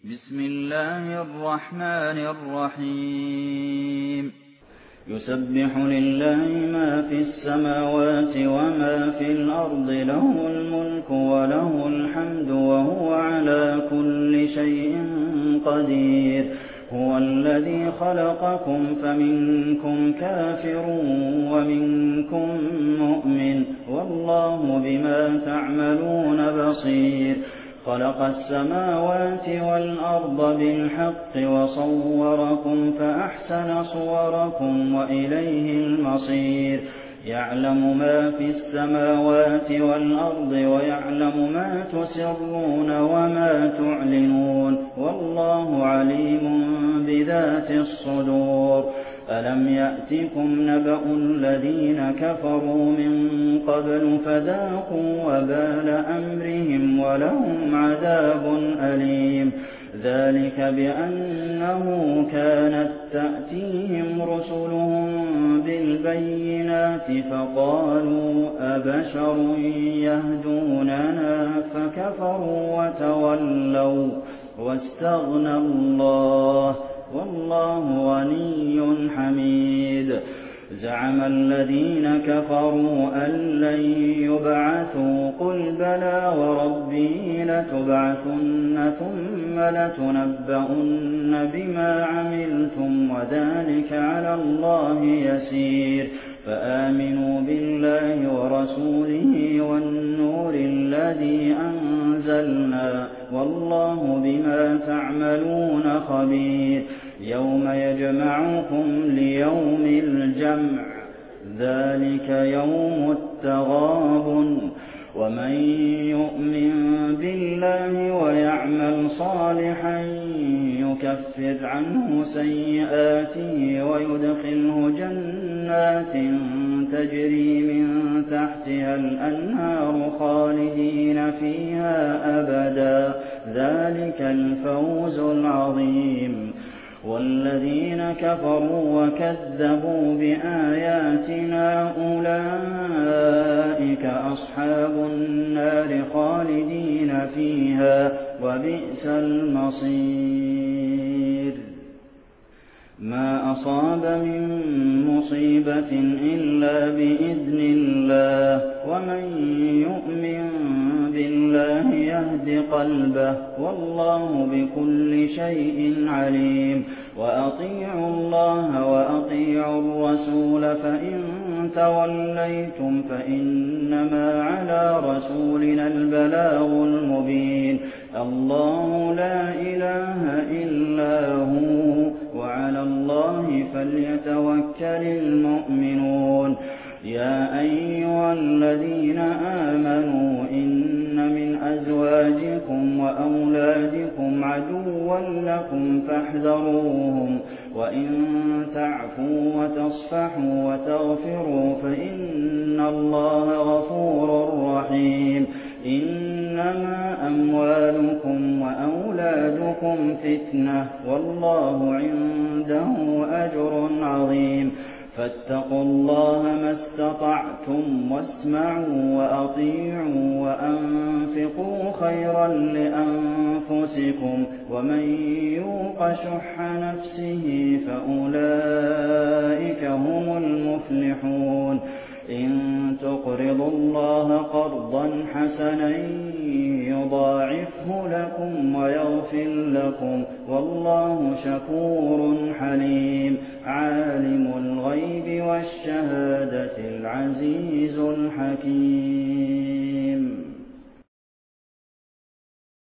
بسم الله الرحمن الرحيم يسبح لله ما في السماوات وما في الأرض له الملك وله الحمد وهو على كل شيء قدير هو الذي خلقكم فمنكم كافر ومنكم مؤمن والله بما تعملون بصير خلق السماوات والأرض بالحق وصوركم فأحسن صوركم وإليه المصير يعلم ما في السماوات والأرض ويعلم ما تسرون وما تعلنون والله عليم بذات الصدور ألم يأتكم نبأ الذين كفروا من قبل فذاقوا وبال أمرهم ولهم عذاب أليم ذلك بأنه كانت تأتيهم رسلهم بالبينات فقالوا أبشر يهدوننا فكفروا وتولوا واستغنى الله والله غني حميد زعم الذين كفروا أن لن يبعثوا قل بلى وربي لتبعثن ثم لتنبؤن بما عملتم وذلك على الله يسير فآمنوا بالله ورسوله والنور الذي أنزلنا والله بما تعملون خبير يوم يجمعكم ليوم الجمع ذلك يوم التغابن ومن يؤمن بالله ويعمل صالحا يكفر عنه سيئاته ويدخله جنات تجري من تحتها الأنهار خالدين فيها أبدا ذلك الفوز العظيم والذين كفروا وكذبوا بآياتنا أولئك أصحاب النار خالدين فيها وبئس المصير ما أصاب من مصيبة إلا بإذن الله ومن يؤمن بالله يهد قلبه والله بكل شيء عليم وأطيعوا الله وأطيعوا الرسول فإن توليتم فإنما على رسولنا البلاغ المبين الله لا إله إلا هو وعلى الله فليتوكل المؤمنون يا أيها الذين آمنوا إن من أزواجكم وأولادكم عدوا لكم فاحذروهم وإن تعفوا وتصفحوا وتغفروا فإن الله غفور رحيم إنما أموالكم وأولادكم فتنة والله عنده أجر عظيم فاتقوا الله ما استطعتم واسمعوا وأطيعوا وأنفقوا خيرا لأنفسكم ومن يوق شح نفسه فأولئك هم المفلحون إن تقرضوا الله قرضا حسنا يضاعفه لكم ويغفر لكم والله شكور حليم عالم الغيب والشهادة العزيز الحكيم